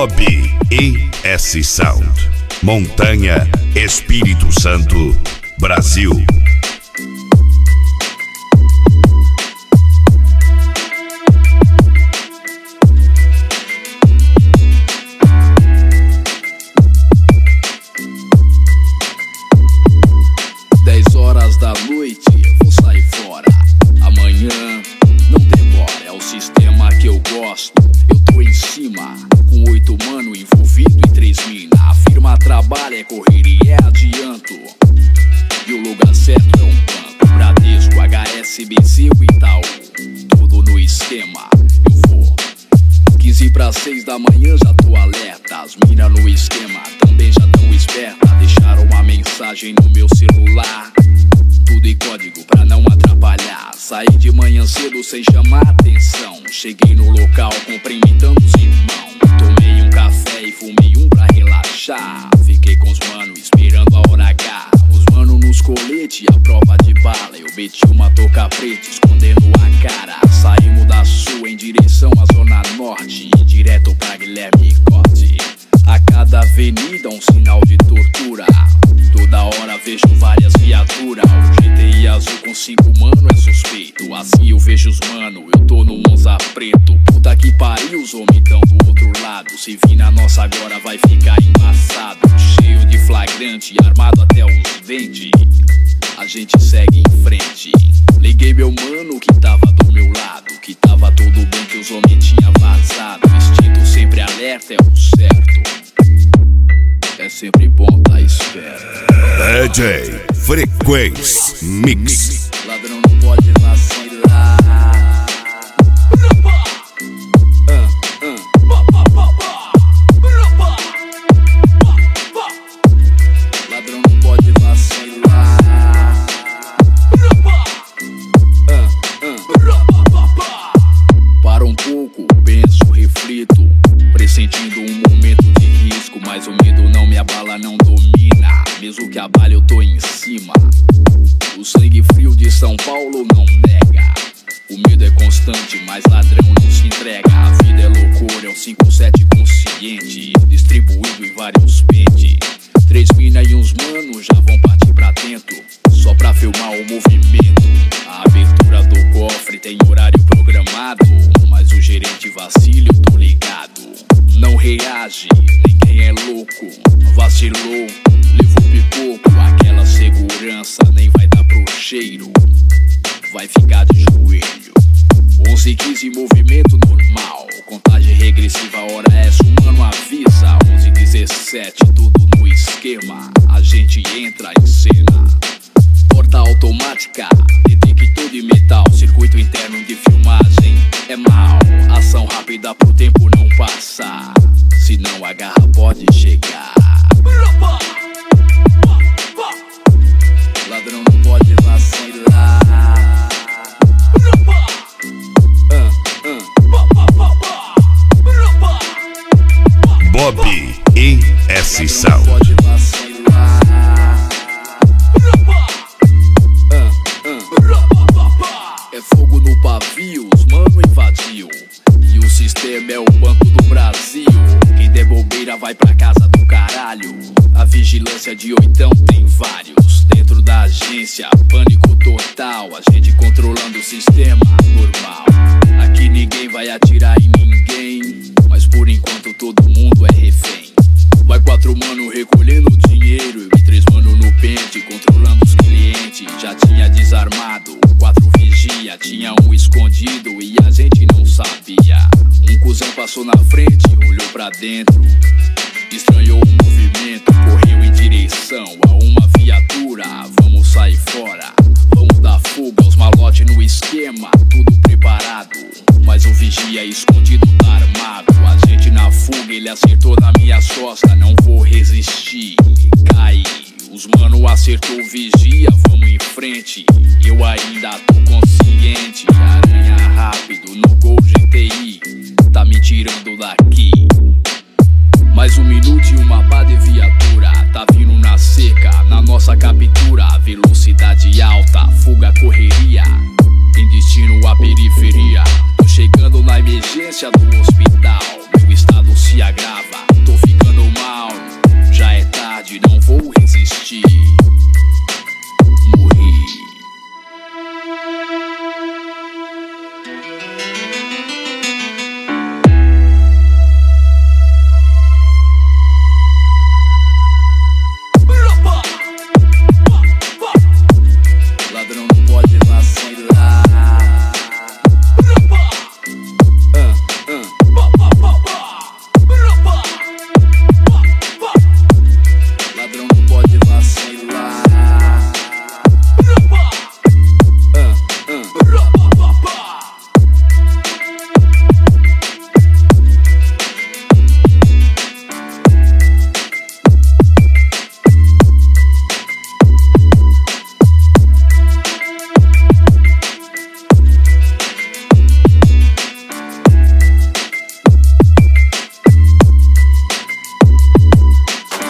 Bob ES Sound, Montanha, Espírito Santo, Brasil. Da noite, vou sair fora. Amanhã não demora, é o sistema que eu gosto. Eu tô em cima, com 8 mano envolvido e 3 mina. A firma trabalha, é correria, é adianto. E o lugar certo é um banco, Bradesco, HSBC, o Itaú. Tudo no esquema, eu vou 15 para 6 da manhã, já tô alerta. As mina no esquema também já tão esperta. Deixaram uma mensagem no meu celular, tudo em código pra não atrapalhar. Saí de manhã cedo sem chamar atenção. Cheguei no local cumprimentando os irmãos. Tomei um café e fumei um pra relaxar. Fiquei com os manos esperando a hora H. Os manos nos coletes, a prova de bala. Eu meti uma touca preta escondendo a cara. Saímos da sul em direção à zona norte, direto pra Guilherme Corte. A cada avenida um sinal de tortura. Toda hora vejo várias viaturas. O GTI azul com 5 mano é suspeito. Assim eu vejo os mano, eu tô no Monza preto. Puta que pariu, os homens tão do outro lado. Se vir na nossa agora vai ficar embaçado. Cheio de flagrante, armado até os dentes. A gente segue em frente. Liguei meu mano que tava do meu lado, que tava tudo bem, que os homens tinham vazado. Instinto sempre alerta, é o certo. É sempre bom tá esperto. DJ Frequência Mix. Ladrão não pode vacilar. Ladrão não pode vacilar. Para um pouco, penso, reflito, pressentindo um momento de risco. Mas o medo não me abala, não domina. Mesmo que abale, eu tô em cima. O sangue frio de São Paulo não nega. O medo é constante, mas ladrão não se entrega. A vida é loucura, é um 5-7 consciente, distribuído em vários pentes. 3 mina e uns manos já vão partir pra dentro, só pra filmar o movimento. A abertura do cofre tem horário programado, mas o gerente vacila, eu tô ligado. Não reage, ninguém é louco. Vacilou, levou pipoco. Aquela segurança nem vai dar pro cheiro, vai ficar de joelho. 11:15, movimento normal. Contagem regressiva, hora essa, o mano avisa. 11:17, tudo no esquema. A gente entra em cena. Porta automática, detector de metal. Circuito interno de filmagem é mal. Ação rápida pro tempo não passar, senão a garra pode chegar. Ladrão não pode vacilar. Bob ES Sound. Pode vacilar. É fogo no pavio, os mano invadiu. E o sistema é o Banco do Brasil. Quem der bobeira vai pra casa do caralho. A vigilância de oitão tem vários. Dentro da agência, pânico total. A gente controlando o sistema normal. Aqui ninguém vai atirar em ninguém, mas por enquanto todo mundo é refém. Vai 4 mano recolhendo dinheiro e 3 mano no pente, controlando os clientes. Já tinha desarmado, 4 vigia, tinha um escondido e a gente não sabia. Um cuzão passou na frente, olhou pra dentro, estranhou o movimento, correu em direção a uma viatura. Vamos sair fora, vamos dar fuga. Os malotes no esquema, tudo preparado, mas o vigia escondido tá armado. A gente na fuga, ele acertou na minha costa. Não vou resistir, caí. Os mano acertou o vigia, vamos em frente. Eu ainda tô consciente. Aranha rápido no Gol GTI, tá me tirando daqui. Mais 1 minuto e uma pá de viatura tá vindo na seca, na nossa captura. Velocidade alta, fuga, correria, em destino à periferia. Tô chegando na emergência do hospital, meu estado se agrava. vontade, não vou resistir.